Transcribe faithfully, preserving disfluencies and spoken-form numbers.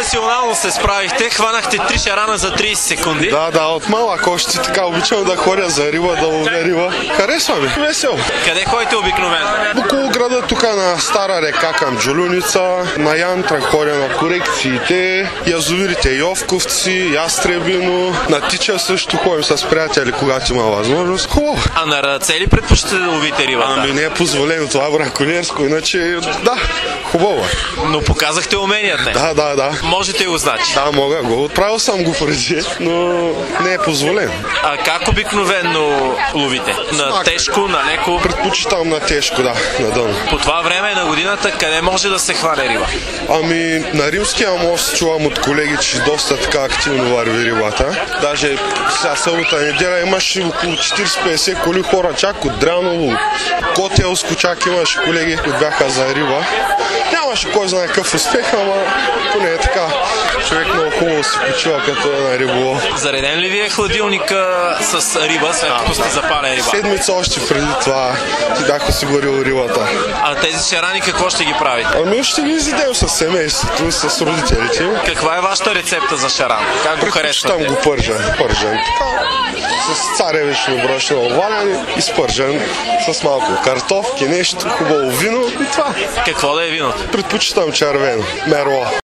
професионално се справихте, хванахте три шарана за трийсет секунди. Да, да, от малък още така обичам да ходя за риба, да ловя риба. Харесва ми, весело. Къде ходите обикновено? Около града, тук на Стара река към Джулюница, на Янтра ходя на корекциите, язовирите Йовковци, Ястребино, на Тича също ходим с приятели, когато има възможност. Хубаво. А на ръце ли предпочитате да ловите риба? Ами не е позволено, това е браконьерско, иначе да, хубаво. Но показахте уменията. Да, да, да. Можете го значи. Да, мога го. Отправил съм го преди, но не е позволено. А как обикновено ловите? На Смак. Тежко, на леко? Предпочитам на тежко, да, на дъно. По това време на годината къде може да се хване риба? Ами на Римския мост чувам от колеги, че доста така активно върви рибата. Даже сега събота неделя имаше около четирийсет-петдесет коли хора, чак от Дряново, от Котелско, чак имаше колеги, които бяха за риба. Нямаше кой знае какъв успех, ама поне е така. Човек много хубаво се почива като е на риболов. Зареден ли ви е хладилника с риба, след като сте запален риба? Седмица още преди това си бях осигурил рибата. А тези шарани какво ще ги правите? Ами ще ги изядем с семейството, с родителите. Каква е вашата рецепта за шаран? Как го харесвате? Там го пържен. Пържен. Така, с царевично брашно оваляне, изпържен с малко картофки, нещо, хубаво вино и това. Какво да е виното? Предпочитам червено. Мерло.